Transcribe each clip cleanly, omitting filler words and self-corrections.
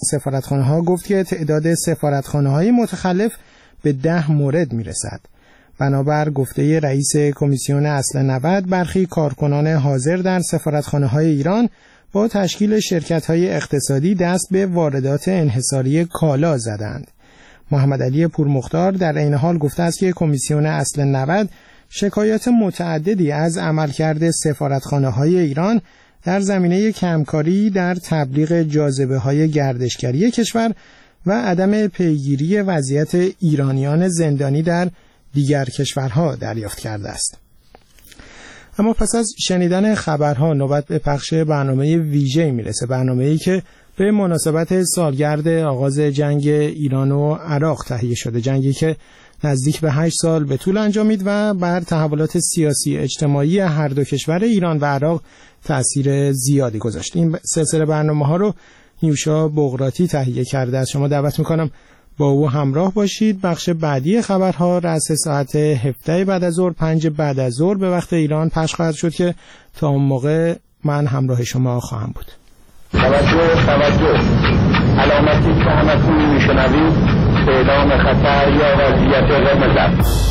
سفارتخانه‌ها گفت که تعداد سفارتخانه‌های متخلف به 10 مورد میرسد. بنابر گفته رئیس کمیسیون اصل 90 برخی کارکنان حاضر در سفارتخانه‌های ایران با تشکیل شرکت‌های اقتصادی دست به واردات انحصاری کالا زدند. محمد علی پورمختار در این حال گفته است که کمیسیون اصل 90 شکایات متعددی از عملکرد سفارتخانه‌های ایران در زمینه کمکاری در تبلیغ جاذبه‌های گردشگری کشور و عدم پیگیری وضعیت ایرانیان زندانی در دیگر کشورها دریافت کرده است. اما پس از شنیدن خبرها نوبت به پخش برنامه ویژه‌ای میرسه، برنامه‌ای که به مناسبت سالگرد آغاز جنگ ایران و عراق تهیه شده، جنگی که نزدیک به 8 سال به طول انجامید و بر تحولات سیاسی اجتماعی هر دو کشور ایران و عراق تأثیر زیادی گذاشت. این سلسله برنامه‌ها رو نیوشا بغراتی تهیه کرده است. شما دعوت می‌کنم با او همراه باشید. بخش بعدی خبرها رأس ساعت 17 بعد از ظهر 5 بعد از ظهر به وقت ایران پخش خواهد شد که تا اون موقع من همراه شما خواهم بود. توجه علامتی که همتون میشنوید اعلام خطر یا وضعیت قرمز است.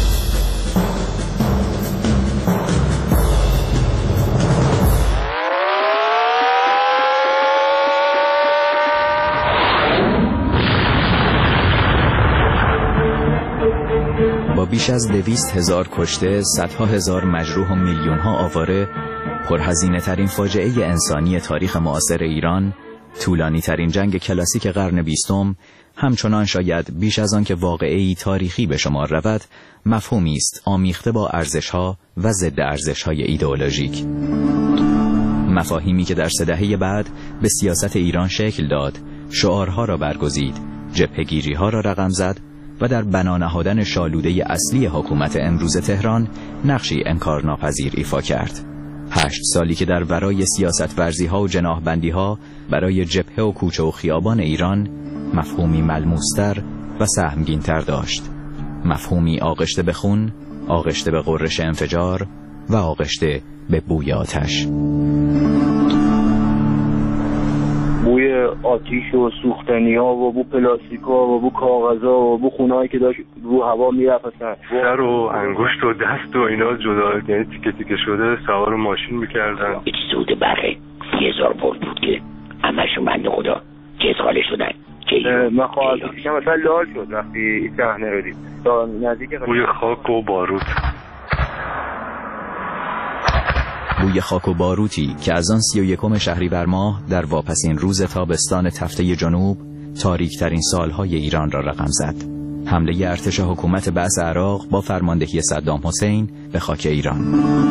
با بیش از 200,000 کشته، صدها هزار مجروح و میلیون‌ها آواره، پرهزینه ترین فاجعه انسانی تاریخ معاصر ایران، طولانی ترین جنگ کلاسیک قرن 20، همچنان شاید بیش از آن که واقعه‌ای تاریخی به شمار رود، مفهومی است آمیخته با ارزش‌ها و ضد ارزش‌های ایدئولوژیک. مفاهیمی که در 3 دهه بعد به سیاست ایران شکل داد، شعارها را برگزید، جبهه‌گیری‌ها را رقم زد و در بنا نهادن شالوده اصلی حکومت امروز تهران نقشی انکارناپذیر ایفا کرد. 8 سالی که در ورای سیاست ورزی‌ها و جناحبندی‌ها برای جبهه و کوچه و خیابان ایران مفهومی ملموس‌تر و سهمگین‌تر داشت. مفهومی آغشته به خون، آغشته به غرش انفجار و آغشته به بوی آتش. بوی آتیش و سوختنی‌ها و بو پلاستیک‌ها و بو کاغذها و بو خونه‌ای که داشت رو هوا میرفت، سر و انگشت و دست و اینا جدا، یعنی تیکه تیکه شده سوار ماشین می‌کردن. یک سود برقه 30,000 ولت بود که همشون بنده خدا جزغاله شدن. من خواهد کشم مثلا لال شد وقتی این صحنه رو دید. تا نزدیک بوی خاک و باروت. بوی خاک و باروتی که از آن 31 شهریور ماه در واپسین روز تابستان تفته جنوب تاریک‌ترین سالهای ایران را رقم زد. حمله ارتش حکومت بعث عراق با فرماندهی صدام حسین به خاک ایران.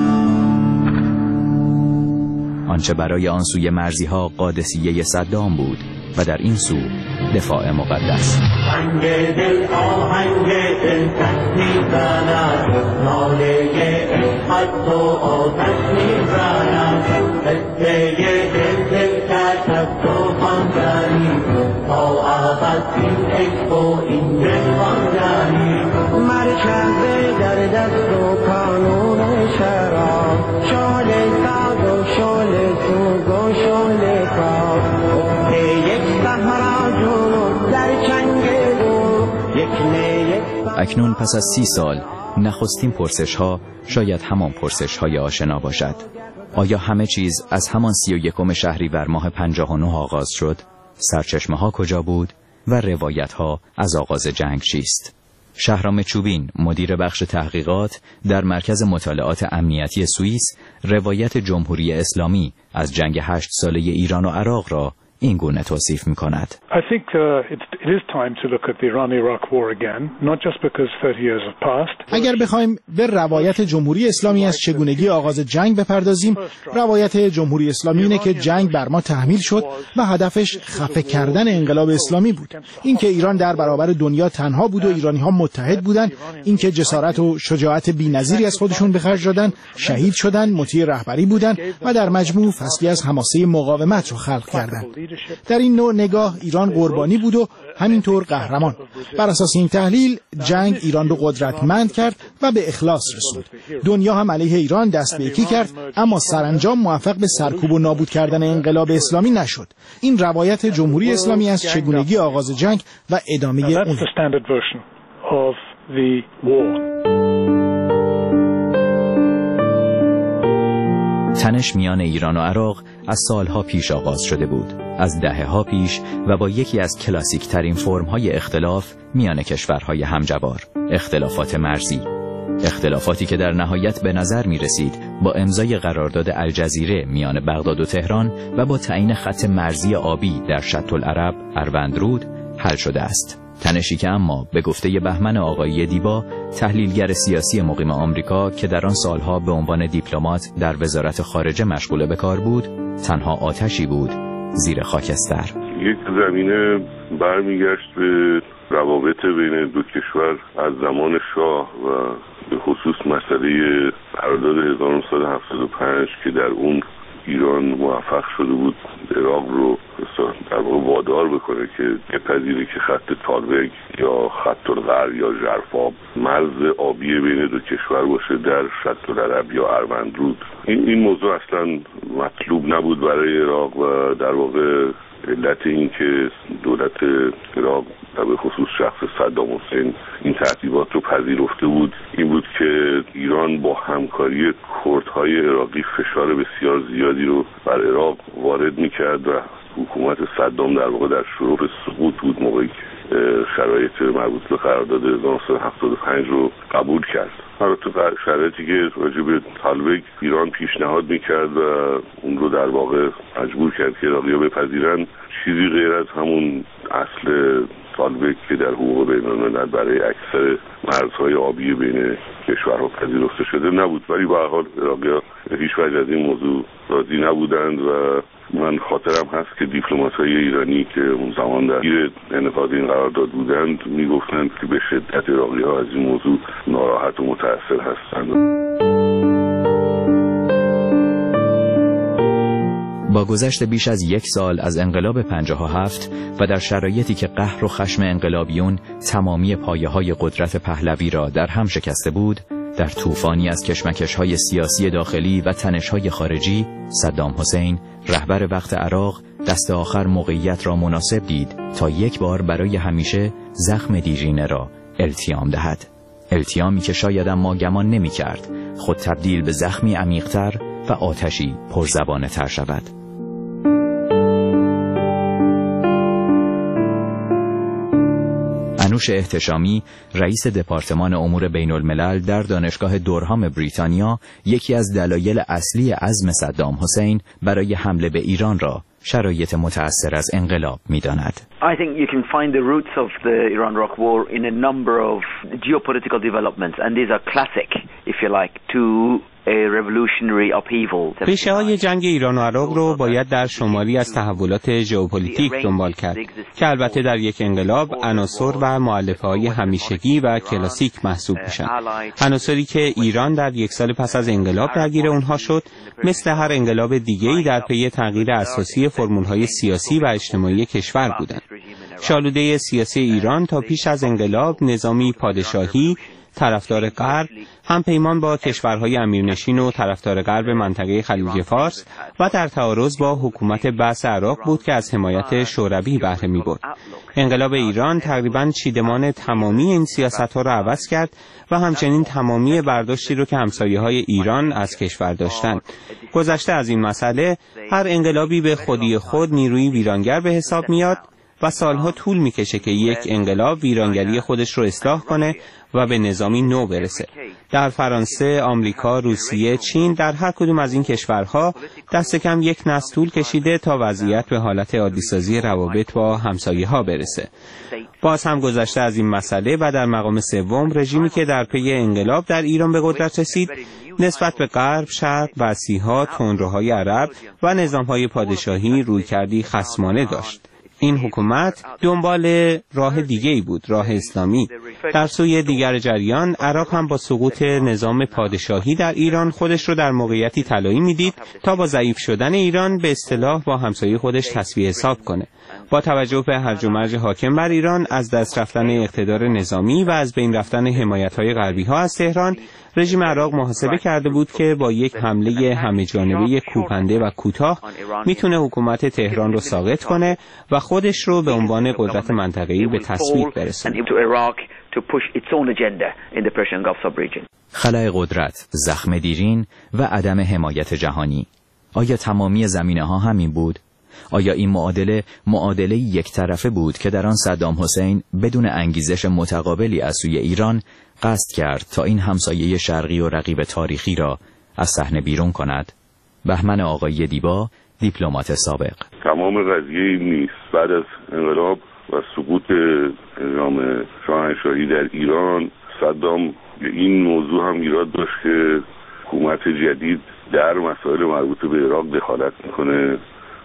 آنچه برای آن سوی مرزی‌ها قادسیه صدام بود و در این سو دفاع مقدس. آهنگ دل تسبیح زند، ناله حد و آتش می‌زند، قصه دل کشف و خواندنی، تا ابد این عشق و این دل خواندنی. مرکز در دست و قانون شراب، شال سعد و شال سوز و شال کار، اکنون پس از 30 سال نخستین پرسش‌ها شاید همان پرسش‌های آشنا باشد. آیا همه چیز از همان 31 شهریور ماه 59 آغاز شد؟ سرچشمه‌ها کجا بود و روایت‌ها از آغاز جنگ چیست؟ شهرام چوبین، مدیر بخش تحقیقات در مرکز مطالعات امنیتی سوئیس، روایت جمهوری اسلامی از جنگ 8 ساله ایران و عراق را این گونه توصیف می‌کند. I think it is time to look at the Iran-Iraq war again, not just because 30 years have passed. اگر بخوایم به روایت جمهوری اسلامی از چگونگی آغاز جنگ بپردازیم، روایت جمهوری اسلامی اینه که جنگ بر ما تحمیل شد و هدفش خفه کردن انقلاب اسلامی بود. اینکه ایران در برابر دنیا تنها بود و ایرانی‌ها متحد بودند، اینکه جسارت و شجاعت بی‌نظیری از خودشون به خرج دادن، شهید شدن، مطیع رهبری بودند و در مجموع فصلی از حماسه مقاومت رو خلق کردند. در این نوع نگاه ایران ایران قربانی بود و همینطور قهرمان. بر اساس این تحلیل جنگ ایران رو قدرتمند کرد و به اخلاص رسوند. دنیا هم علیه ایران دست به یکی کرد، اما سرانجام موفق به سرکوب و نابود کردن انقلاب اسلامی نشد. این روایت جمهوری اسلامی از چگونگی آغاز جنگ و ادامه اون. تنش میان ایران و عراق از سالها پیش آغاز شده بود، از دهه‌ها پیش، و با یکی از کلاسیک ترین فرم‌های اختلاف میان کشورهای همجوار، اختلافات مرزی. اختلافاتی که در نهایت به نظر می رسید با امضای قرارداد الجزیره میان بغداد و تهران و با تعیین خط مرزی آبی در شط العرب اروندرود حل شده است. تنشی که اما به گفته بهمن آقایی دیبا، تحلیلگر سیاسی مقیم آمریکا که در آن سالها به عنوان دیپلمات در وزارت خارجه مشغول به کار بود، تنها آتشی بود زیر خاکستر. یک زمینه برمیگشت به روابط بین دو کشور از زمان شاه و به خصوص مسئله قرارداد 1975 که در اون ایران موفق شده بود عراق رو در واقع وادار بکنه که بپذیره که خط تالبک یا خط الغرب یا ژرفاب مرز آبی بین دو کشور باشه در شط العرب یا اروندرود. این موضوع اصلا مطلوب نبود برای عراق و در واقع علت این که دولت عراق به خصوص شخص صدام حسین این ترتیبات رو پذیرفته بود این بود که ایران با همکاری کردهای عراقی فشار بسیار زیادی رو بر عراق وارد میکرد و حکومت صدام در واقع در شروع سقوط بود موقعی شرایط مربوط به قرارداد 1975 رو قبول کرد. البته شرایطی که راجع به طالبک ایران پیشنهاد میکرد و اون رو در واقع مجبور کرد که عراقی‌ها بپذیرن چیزی غیر از همون اصل طالبک که در حقوق بین‌الملل برای اکثر مرزهای آبی بین کشورها پذیرفته شده نبود، ولی به هر حال عراقی‌ها هیچ وجه از این موضوع راضی نبودند و من خاطرم هست که دیپلمات‌های ایرانی که اون زمان درگیر انعقاد این قرارداد بودند میگفتند که به شدت عراقی‌ها از این موضوع ناراحت و متأثر هستند. با گذشت بیش از یک سال از انقلاب 57 و در شرایطی که قهر و خشم انقلابیون تمامی پایه‌های قدرت پهلوی را در هم شکسته بود، در طوفانی از کشمکش‌های سیاسی داخلی و تنش‌های خارجی، صدام حسین رهبر وقت عراق دست آخر موقعیت را مناسب دید تا یک بار برای همیشه زخم دیرینه را التیام دهد. التیامی که شاید اما گمان نمی‌کرد خود تبدیل به زخمی عمیق‌تر و آتشی پرزبانه‌تر شود. انوش احتشامی، رئیس دپارتمان امور بین الملل در دانشگاه دورهام بریتانیا، یکی از دلایل اصلی عزم صدام حسین برای حمله به ایران را شرایط متأثر از انقلاب می‌داند. I think you can find the roots of the Iran-Iraq war in a number of geopolitical developments, and these are classic, if you like, to a revolutionary upheaval. ریشه‌های جنگ ایران و عراق رو باید در شماری از تحولات ژئوپلیتیک دنبال کرد که البته در یک انقلاب عناصر و مؤلفه‌های همیشگی و کلاسیک محسوب میشن. عناصری که ایران در یک سال پس از انقلاب درگیر اونها شد، مثل هر انقلاب دیگه‌ای در پی تغییر اساسی فرمول‌های سیاسی و اجتماعی کشور بودند. شالوده سیاسی ایران تا پیش از انقلاب نظامی پادشاهی، طرفدار غرب، همپیمان با کشورهای امیرنشین و طرفدار غرب منطقه خلیج فارس و در تعارض با حکومت بعث عراق بود که از حمایت شوروی بهره می‌برد. انقلاب ایران تقریباً چیدمان تمامی این سیاست‌ها را عوض کرد و همچنین تمامی برداشتی رو که همسایه‌های ایران از کشور داشتند. گذشته از این مسئله، هر انقلابی به خودی خود نیروی ویرانگر به حساب میاد و سالها طول میکشه که یک انقلاب ویرانگری خودش رو اصلاح کنه و به نظامی نو برسه. در فرانسه، آمریکا، روسیه، چین، در هر کدوم از این کشورها دست کم یک نسل طول کشیده تا وضعیت به حالت عادی‌سازی روابط با همسایه‌ها برسه. باز هم گذشته از این مسئله و در مقام سوم رژیمی که در پی انقلاب در ایران به قدرت رسید، نسبت به غرب، شرق، وسیحا، تندروهای عرب و نظام‌های پادشاهی رویکردی خصمانه داشت. این حکومت دنبال راه دیگه‌ای بود، راه اسلامی. در سوی دیگر جریان، عراق هم با سقوط نظام پادشاهی در ایران خودش رو در موقعیتی طلایی میدید تا با ضعیف شدن ایران به اصطلاح با همسایه خودش تسویه حساب کنه. با توجه به هرج و مرج حاکم بر ایران، از دست رفتن اقتدار نظامی و از بین رفتن حمایت‌های غربی‌ها از تهران، رژیم عراق محاسبه کرده بود که با یک حمله همه‌جانبه کوپنده و کوتاه میتونه حکومت تهران رو ساقط کنه و خودش رو به عنوان قدرت منطقه‌ای به تثبیت برسونه. خلأ قدرت، زخم دیرین و عدم حمایت جهانی. آیا تمامی زمینه‌ها همین بود؟ آیا این معادله یک طرفه بود که در آن صدام حسین بدون انگیزش متقابلی از سوی ایران قصد کرد تا این همسایه شرقی و رقیب تاریخی را از صحنه بیرون کند؟ بهمن آقایی دیبا، دیپلمات سابق. تمام قضیه این نیست. بعد از انقلاب و سقوط نظام شاهنشاهی در ایران، صدام این موضوع هم ایراد داشت که حکومت جدید در مسائل مربوط به عراق دخالت میکنه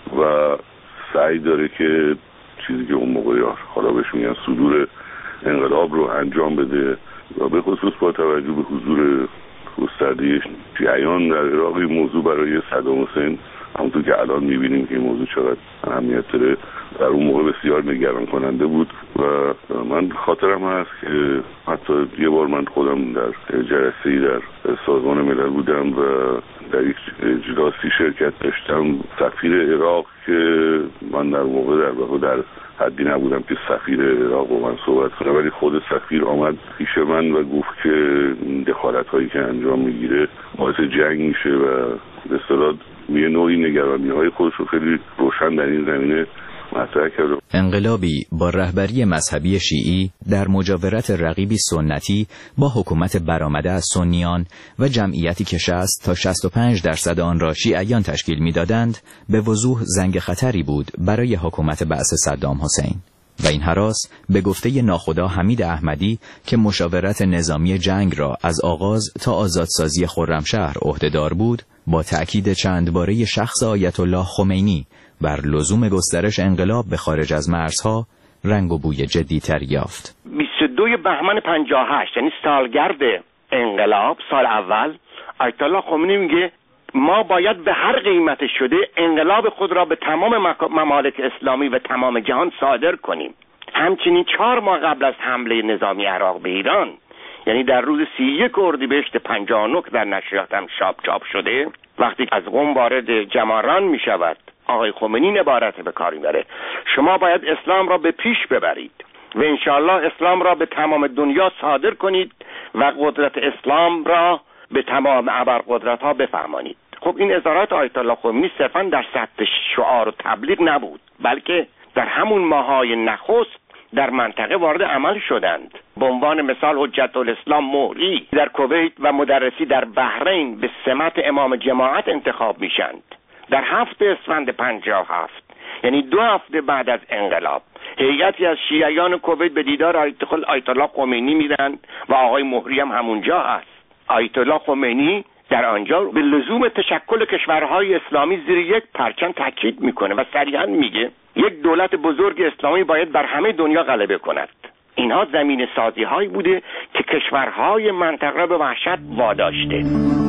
و سعی داره که چیزی که اون موقع حالا بهش میگن صدور انقلاب رو انجام بده و به خصوص با توجه به حضور گسترده شیعیان در عراق این موضوع برای صدام حسین، همونطور که الان میبینیم که این موضوع چقدر اهمیت داره، در اون موقع بسیار نگران کننده بود و من خاطرم هست که حتی یه بار من خودم در جلسه‌ای در سازمان ملل بودم و در یک اجلاسی شرکت داشتم. سفیر عراق که من در موقع در حدی نبودم که سفیر عراق با من صحبت کنه، ولی خود سفیر آمد پیش من و گفت که دخالت هایی که انجام میگیره باعث جنگ میشه و به اصطلاح یه نوعی نگرانی های خودش رو خیلی روشن در این زمینه مطرح کرد. انقلابی با رهبری مذهبی شیعی در مجاورت رقیبی سنتی با حکومت برآمده از سنیان و جمعیتی که 60 تا 65% آن را شیعیان تشکیل می‌دادند به وضوح زنگ خطری بود برای حکومت بعث صدام حسین. و این هراس به گفته ناخدا حمید احمدی که مشاورت نظامی جنگ را از آغاز تا آزادسازی خرمشهر عهده‌دار بود، با تأکید چند باره شخص آیت الله خمینی بر لزوم گسترش انقلاب به خارج از مرزها رنگ و بوی جدی‌تر یافت. 22 بهمن 58 یعنی سالگرد انقلاب، سال اول، آیت الله خمینی میگه ما باید به هر قیمت شده انقلاب خود را به تمام ممالک اسلامی و تمام جهان صادر کنیم. همچنین 4 ماه قبل از حمله نظامی عراق به ایران، یعنی در روز 31 اردیبهشت 59 در نشریات هم چاپ شده، وقتی از قم وارد جماران می شود، آقای خمینی این عبارت به کار میبره: شما باید اسلام را به پیش ببرید و انشاءالله اسلام را به تمام دنیا صادر کنید و قدرت اسلام را به تمام ابرقدرت ها بفهمانید. خب این اظهارات آیت الله خمینی صرفا در سطح شعار و تبلیغ نبود، بلکه در همون ماهای نخست در منطقه وارد عمل شدند. به عنوان مثال حجت الاسلام مهری در کویت و مدرسی در بحرین به سمت امام جماعت انتخاب میشند. در 7 اسفند 57 یعنی 2 هفته بعد از انقلاب، هیئتی از شیعیان کویت به دیدار آیت الله خمینی میرند و آقای مهری هم همونجا هست. آیت الله خمینی در آنجا به لزوم تشکل کشورهای اسلامی زیر یک پرچم تاکید میکنه و صریحا میگه یک دولت بزرگ اسلامی باید بر همه دنیا غلبه کند. اینها زمین سازی هایی بوده که کشورهای منطقه به وحشت واداشته.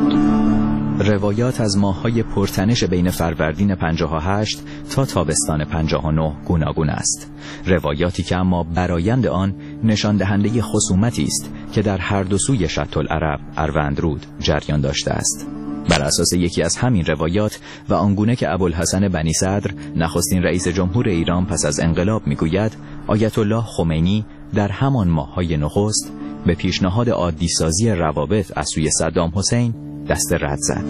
روایات از ماه‌های پرتنش بین فروردین 58 تا تابستان 59 گوناگون است. روایاتی که اما برآیند آن نشان دهنده خصومتی است که در هر دو سوی شط العرب اروندرود جریان داشته است. بر اساس یکی از همین روایات و آنگونه که ابوالحسن بنی صدر نخستین رئیس جمهور ایران پس از انقلاب میگوید، آیت الله خمینی در همان ماه‌های نخست به پیشنهاد عادی سازی روابط از سوی صدام حسین دست رد زد.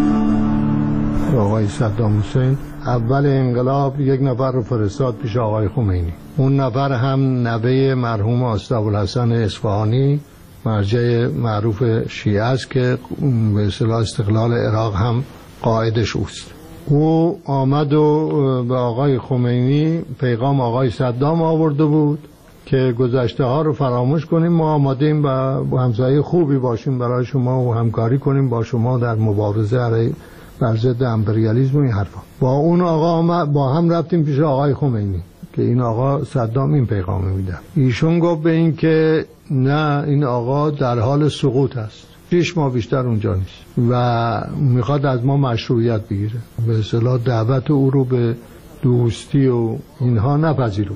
آقای صدام حسین اول انقلاب یک نفر رو فرستاد پیش آقای خمینی. اون نفر هم نوه مرحوم آسد ابوالحسن اصفهانی، مرجع معروف شیعه است که به اصطلاح استقلال عراق هم قائدش اوست. او آمد و به آقای خمینی پیغام آقای صدام آورده بود که گذشته ها رو فراموش کنیم، ما آمادیم و همسایه خوبی باشیم برای شما و همکاری کنیم با شما در مبارزه علیه بر ضد امپریالیسم و این حرفا. با اون آقا با هم رفتیم پیش آقای خمینی. که این آقا صدام این پیغام میده. ایشون گفت به این که نه، این آقا در حال سقوط است، 6 ماه بیشتر اونجا نیست و میخواد از ما مشروعیت بگیره. به اصطلاح دعوت او رو به دوستی و اینها نپذیرفت.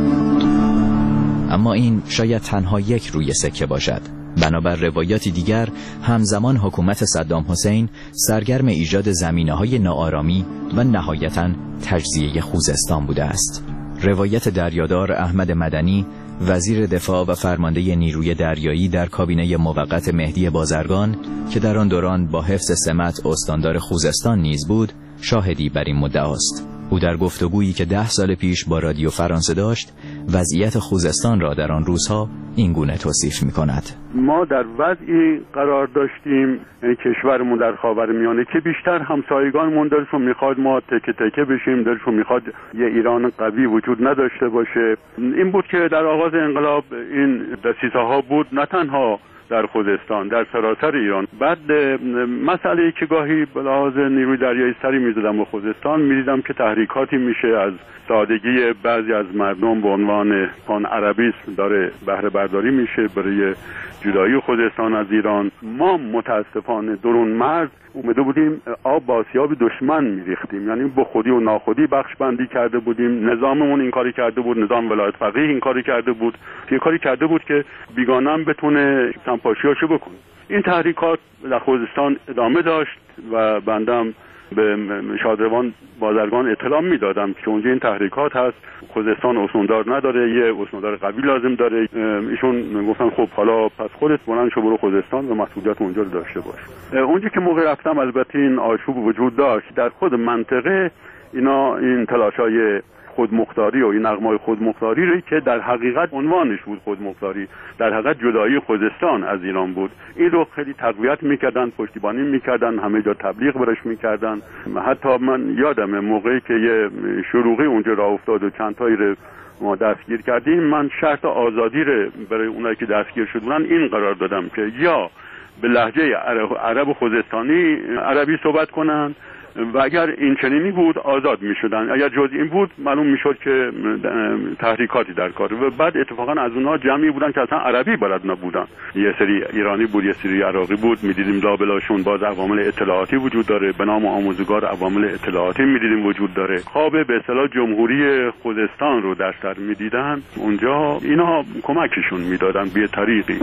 اما این شاید تنها یک روی سکه باشد. بنابر روایاتی دیگر، همزمان حکومت صدام حسین سرگرم ایجاد زمینه‌های ناآرامی و نهایتاً تجزیه خوزستان بوده است. روایت دریادار احمد مدنی، وزیر دفاع و فرمانده نیروی دریایی در کابینه موقت مهدی بازرگان که در آن دوران با حفظ سمت استاندار خوزستان نیز بود، شاهدی بر این مدعاست. او در گفتگویی که 10 سال پیش با رادیو فرانسه داشت، وضعیت خوزستان را در آن روزها این گونه توصیف می‌کند. ما در وضعی قرار داشتیم، کشورمون در خاورمیانه که بیشتر همسایگانمون دلشون میخواد ما تکه تکه بشیم، دلشون میخواد یه ایران قوی وجود نداشته باشه. این بود که در آغاز انقلاب این دسیسه‌ها بود، نه تنها در خوزستان، در سراسر ایران. بعد مسئله‌ای که گاهی به لحاظ نیروی دریایی سری می‌زدم به خوزستان، می‌دیدم که تحریکاتی میشه از سادگی بعضی از مردم به عنوان پان عربیسم داره بهره برداری میشه برای جدایی خوزستان از ایران. ما متاسفانه درون مرز اومده بودیم آب با آسیاب دشمن میریختیم، یعنی به خودی و ناخودی بخش بندی کرده بودیم. نظاممون این کاری کرده بود، نظام ولایت فقیه این کاری کرده بود، یه کاری کرده بود که بیگانه بتونه سمپاشیاشو بکنه. این تحریکات در خوزستان ادامه داشت و بندم به شادروان بازرگان اطلاع میدادم که اونجا این تحریکات هست، خوزستان استاندار نداره، یه استاندار قوی لازم داره. ایشون گفتن خب حالا پس خودت بلند شو برو خوزستان و مسئولیت اونجا رو داشته باش. اونجا که موقع رفتم البته این آشوب وجود داشت در خود منطقه. اینا این تلاشای خودمختاری و این نغمه‌های خودمختاری رو که در حقیقت عنوانش بود خودمختاری، در حقیقت جدایی خوزستان از ایران بود، این رو خیلی تقویت میکردن، پشتیبانی میکردن، همه جا تبلیغ برش میکردن. حتی من یادمه موقعی که یه شروعی اونجا راه افتاد و چند تایی رو ما دستگیر کردیم، من شرط آزادی رو برای اونایی که دستگیر شدن این قرار دادم که یا به لهجه عرب خوزستانی عربی صحبت کنن و اگر این چنینی بود آزاد می شدن، اگر جز این بود معلوم می شد که تحریکاتی در کار. و بعد اتفاقا از اونها جمعی بودن که اصلا عربی بلد نبودن، یه سری ایرانی بود، یه سری عراقی بود. می دیدیم لابلاشون باز عوامل اطلاعاتی وجود داره، به نام آموزگار عوامل اطلاعاتی می دیدیم وجود داره. خواب به اصطلاح جمهوری خوزستان رو در سر می دیدن. اونجا اینا کمکشون می دادن به طریقی.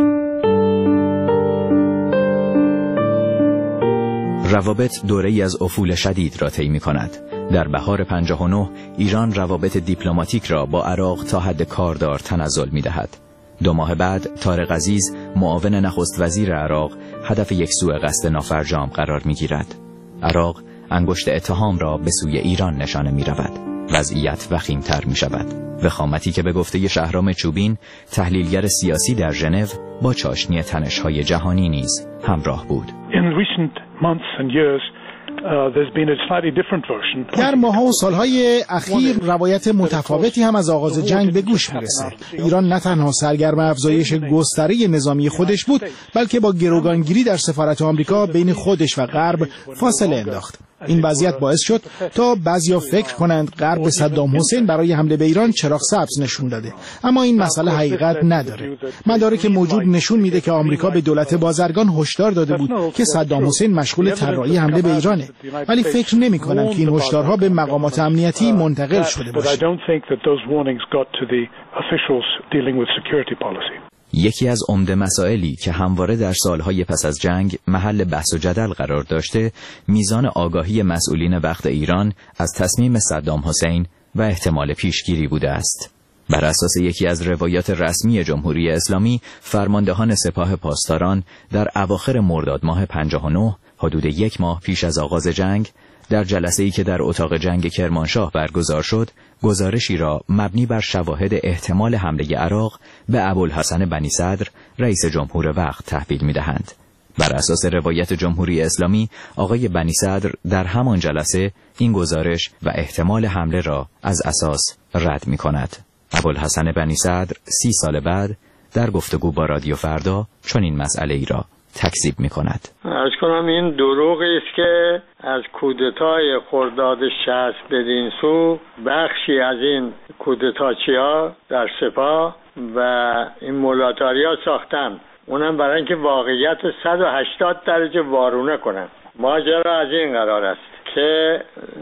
روابط دوره‌ای از افول شدید را طی می‌کند. در بهار 59 ایران روابط دیپلماتیک را با عراق تا حد کاردار تنزل می‌دهد. 2 ماه بعد طارق عزیز معاون نخست وزیر عراق هدف یک سوء قصد نافرجام قرار می‌گیرد. عراق انگشت اتهام را به سوی ایران نشانه می‌رود. وضعیت وخیم‌تر می‌شود. وخامتی که به گفته شهرام چوبین، تحلیلگر سیاسی در ژنو، با چاشنی تنش‌های جهانی نیز همراه بود. در ماه‌ها و سالهای اخیر روایت متفاوتی هم از آغاز جنگ به گوش میرسه. ایران نه تنها سرگرم افزایش گستره نظامی خودش بود، بلکه با گروگانگیری در سفارت آمریکا بین خودش و غرب فاصله انداخت. این وضعیت باعث شد تا بعضیا فکر کنند غرب به صدام حسین برای حمله به ایران چراغ سبز نشون داده، اما این مسئله حقیقت نداره. مدارک موجود نشون میده که آمریکا به دولت بازرگان هشدار داده بود که صدام حسین مشغول طراحی حمله به ایرانه، ولی فکر نمی‌کنم که این هشدارها به مقامات امنیتی منتقل شده باشه. یکی از عمده مسائلی که همواره در سالهای پس از جنگ محل بحث و جدل قرار داشته، میزان آگاهی مسئولین وقت ایران از تصمیم صدام حسین و احتمال پیشگیری بوده است. بر اساس یکی از روایات رسمی جمهوری اسلامی، فرماندهان سپاه پاسداران در اواخر مرداد ماه 59، حدود 1 ماه پیش از آغاز جنگ، در جلسه‌ای که در اتاق جنگ کرمانشاه برگزار شد، گزارشی را مبنی بر شواهد احتمال حمله عراق به ابوالحسن بنی صدر، رئیس جمهور وقت، تحویل می‌دهند. بر اساس روایت جمهوری اسلامی، آقای بنی صدر در همان جلسه این گزارش و احتمال حمله را از اساس رد می‌کند. ابوالحسن بنی صدر 30 سال بعد در گفتگو با رادیو فردا چنین مسئله‌ای را تکذیب می‌کند. عرض کنم این دروغی است که از کودتای خرداد 60 بدین سو بخشی از این کودتاچی‌ها در سپاه و این مولاتاریا ساختن، اونم برای اینکه واقعیت 180 درجه وارونه کنن. ماجرا از این قرار است که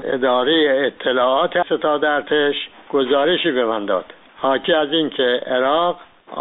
اداره اطلاعات ستاد ارتش گزارشی به من داد حاکی از این که عراق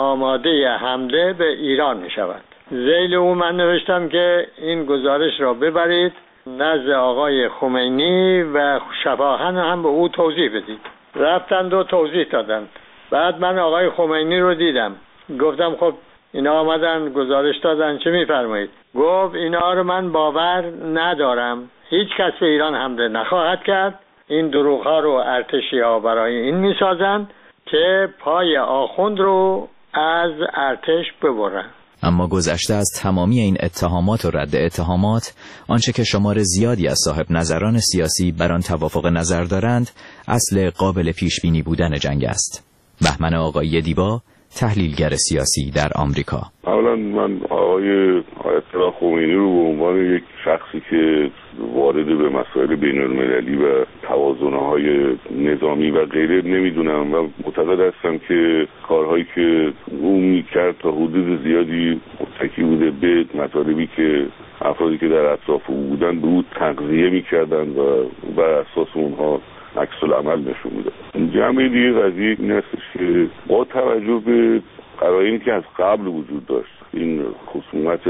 آماده حمله به ایران می شود. ذیل او من نوشتم که این گزارش را ببرید نزد آقای خمینی و شفاهن هم به او توضیح بدید. رفتند و توضیح دادند. بعد من آقای خمینی رو دیدم، گفتم خب اینا آمدن گزارش دادن، چه میفرمایید؟ گفت اینا رو من باور ندارم، هیچ کس به ایران حمله نخواهد کرد، این دروغ ها رو ارتشی ها برای این میسازند که پای آخوند رو از ارتش ببرن. اما گذشته از تمامی این اتهامات و رد اتهامات، آنچه که شمار زیادی از صاحب نظران سیاسی بر آن توافق نظر دارند، اصل قابل پیش بینی بودن جنگ است. بهمن آقایی دیبا، تحلیلگر سیاسی در آمریکا. اولا من آیت الله خمینی رو به عنوان یک شخصی که وارد به مسائل بین المللی و توازن‌های نظامی و غیره نمیدونم و معتقد هستم که کارهایی که او میکرد تا حدود زیادی متکی بوده به مطالبی که افرادی که در اطراف او بودن به او تغذیه میکردن و بر اساس اونها عکس العمل نشون میده. جمعه دیگه قضیه این هستش که با توجه به قرائنی که از قبل وجود داشت، این خصومت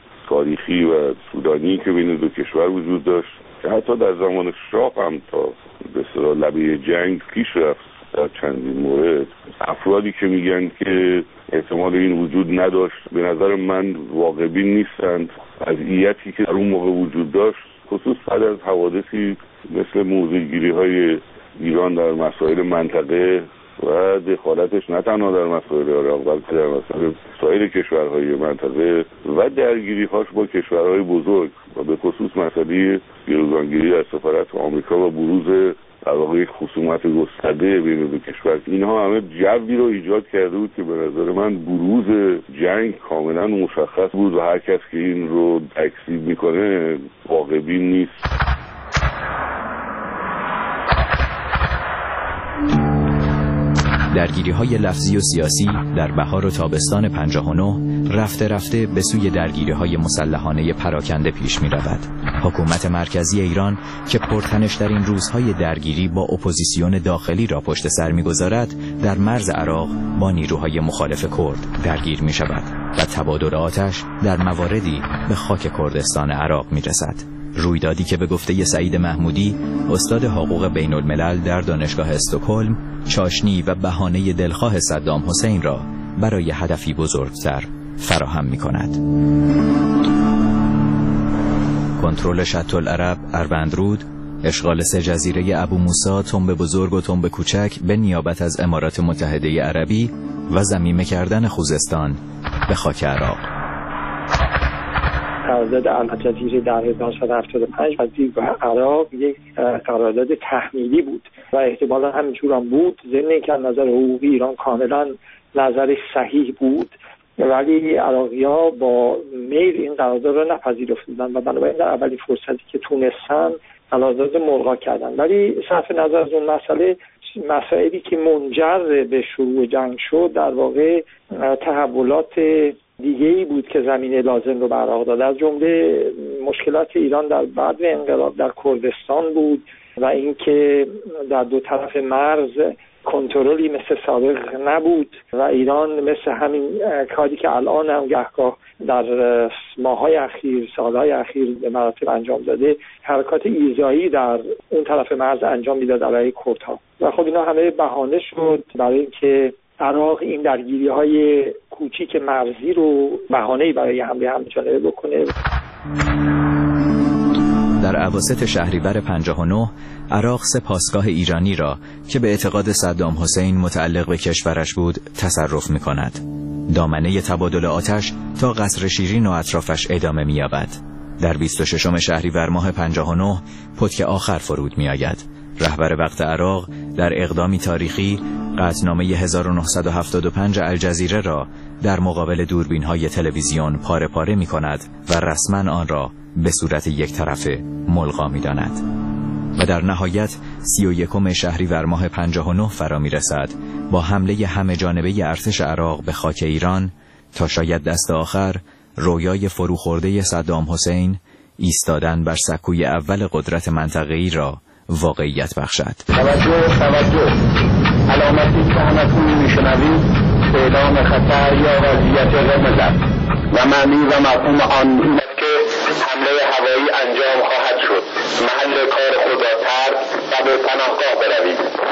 تاریخی و سودانی که بین دو کشور وجود داشت که حتی در زمان شاه هم تا به اصطلاح لبه جنگ پیش رفت در چندین مورد، افرادی که میگن که احتمال این وجود نداشت به نظر من واقع بین نیستند. وضعیتی که در اون موقع وجود داشت خصوص بعد از حوادثی مثل موضع‌گیری های ایران در مسائل منطقه و دخالتش نه تنها در مسائل عراق بلکه در مسائل سایر کشورهای منطقه و درگیری‌هاش با کشورهای بزرگ و به خصوص مسئله گروگانگیری از سفارت آمریکا و بروز در واقع خصومت گسترده بین دو کشور، اینها همه جوی رو ایجاد کرده بود که به نظر من بروز جنگ کاملا مشخص بود و هر کس که این رو تکذیب میکنه واقع بین نیست. درگیری‌های لفظی و سیاسی در بهار و تابستان 59 رفته به سوی درگیری‌های مسلحانه پراکنده پیش می‌رود. حکومت مرکزی ایران که پرتنش در این روزهای درگیری با اپوزیسیون داخلی را پشت سر می‌گذارد، در مرز عراق با نیروهای مخالف کرد درگیر می‌شود و تبادل آتش در مواردی به خاک کردستان عراق می‌رسد. رویدادی که به گفته سعید محمودی، استاد حقوق بین الملل در دانشگاه استکهلم، چاشنی و بهانه دلخواه صدام حسین را برای هدفی بزرگتر فراهم می کند. کنترل شط العرب اروندرود، اشغال 3 جزیره ابو موسی، تنب بزرگ و تنب کوچک به نیابت از امارات متحده عربی و ضمیمه کردن خوزستان به خاک عراق. قرارداد الجزیره در 1975 و دیگر عراق یک قرارداد تحمیلی بود و احتمالا همینجور هم بود، ضمن اینکه از نظر حقوقی ایران کاملا نظر صحیح بود، ولی عراقی‌ها با میل این قرارداد را نپذیرفته بودند و بنابراین در اولین فرصتی که تونستن قرارداد ملغا کردن. ولی صرف نظر از اون مسائلی که منجر به شروع جنگ شد در واقع تحولات دیگه‌ای بود که زمینه لازم رو به عراق داد. از جمله مشکلات ایران در بعد انقلاب در کردستان بود و اینکه در دو طرف مرز کنترلی مثل سابق نبود و ایران مثل همین کاری که الان هم گهگاه در ماه‌های اخیر، سال‌های اخیر به مراتب انجام داده، حرکات ایذایی در اون طرف مرز انجام میداد علیه کردها و خب اینا همه بهانه شد برای اینکه عراق این درگیری‌های کوچیک مرزی رو بهانه‌ای برای حمله همجانبه بکنه. در اواسط شهریور 59 عراق 3 پاسگاه ایرانی را که به اعتقاد صدام حسین متعلق به کشورش بود تصرف می‌کند. دامنه تبادل آتش تا قصر شیرین و اطرافش ادامه می‌یابد. در 26 شهریور ماه 59 پتک آخر فرود می‌آید رهبر وقت عراق در اقدامی تاریخی قطعنامه 1975 الجزیره را در مقابل دوربین‌های تلویزیون پاره پاره می‌کند و رسما آن را به صورت یک طرفه ملغا می‌داند. و در نهایت 31 شهریور ماه 59 فرا می‌رسد با حمله همه جانبه ارتش عراق به خاک ایران تا شاید دست آخر رویای فروخورده صدام حسین ایستادن بر سکوی اول قدرت منطقه‌ای را واقعیت بخشد. توجه علامتی که همتون میشنوید اعلام خطر یا وضعیت قرمز است و معنی و مفهوم آن این است که حمله هوایی انجام خواهد شد. محل کار خود را ترک و به پناهگاه بروید.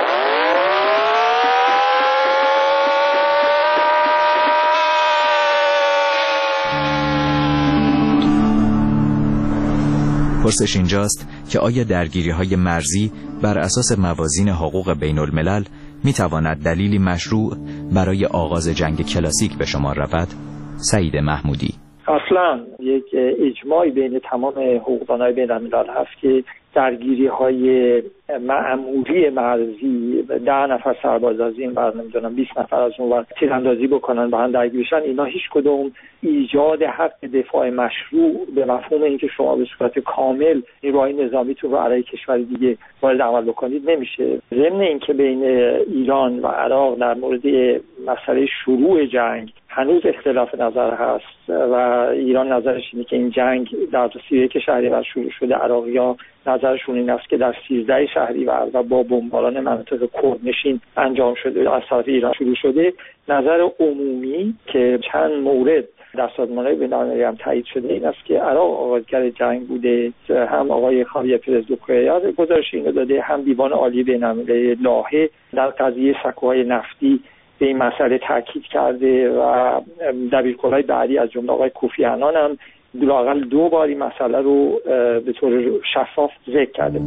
پرسش اینجاست که آیا درگیری‌های مرزی بر اساس موازین حقوق بین الملل می‌تواند دلیلی مشروع برای آغاز جنگ کلاسیک به شمار رود؟ سعید محمودی: اصلا یک اجماعی بین تمام حقوقدانای بین الملل هست که درگیری‌های معمولی مرزی 10 نفر سرباز از این ور نمیدونم 20 نفر از اون ور تیراندازی بکنن با هم درگیر بشن، اینا هیچ کدوم ایجاد حق دفاع مشروع به مفهوم اینکه شما به صورت کامل نیروهای نظامیتون رو علیه کشور دیگه وارد عمل بکنید نمیشه. ضمن اینکه بین ایران و عراق در مورد مسئله شروع جنگ هنوز اختلاف نظر هست و ایران نظرش اینه که این جنگ در 31 شهریور شروع شده، عراقی‌ها نظرشون این است که در 13 شهریور و با بمباران مناطق کردنشین انجام شده از طرف ایران شروع شده. نظر عمومی که چند مورد در سازمان‌های بین‌المللی هم تایید شده این است که عراق آغازگر جنگ بوده. هم آقای خاویر پرز دو کویا گزارش اینو داده، هم دیوان عالی بین‌المللی لاهه در قضیه سکوهای نفتی به این مسئله تاکید کرده و دبیرکلهای بعدی از جمله آقای کوفی عنان هم لااقل 2 بار این مسئله رو به طور شفاف ذکر کرده.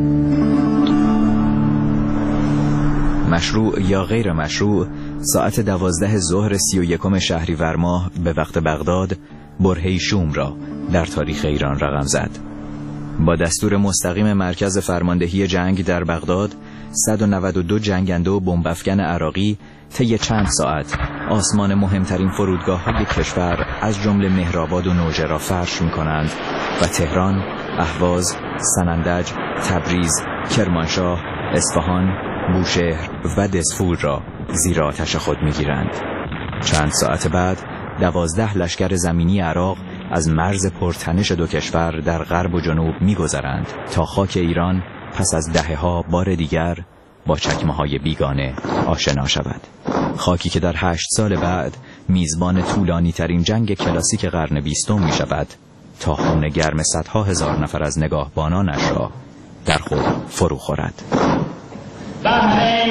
مشروع یا غیر مشروع، ساعت 12 ظهر 31 شهریور ماه به وقت بغداد برهه شوم را در تاریخ ایران رقم زد. با دستور مستقیم مرکز فرماندهی جنگ در بغداد 192 جنگنده و بمب‌افکن عراقی طی چند ساعت آسمان مهمترین فرودگاه‌های کشور از جمله مهرآباد و نوجه را فرش می‌کنند و تهران، اهواز، سنندج، تبریز، کرمانشاه، اصفهان، بوشهر و دسفول را زیر آتش خود می‌گیرند. چند ساعت بعد 12 لشکر زمینی عراق از مرز پرتنش دو کشور در غرب و جنوب می‌گذرند تا خاک ایران پس از دهه‌ها بار دیگر با چکمه‌های بیگانه آشنا شود. خاکی که در 8 سال بعد میزبان طولانی ترین جنگ کلاسیک قرن 20 می شود تا خون گرم صدها هزار نفر از نگاهبانانش را در خود فرو خورد.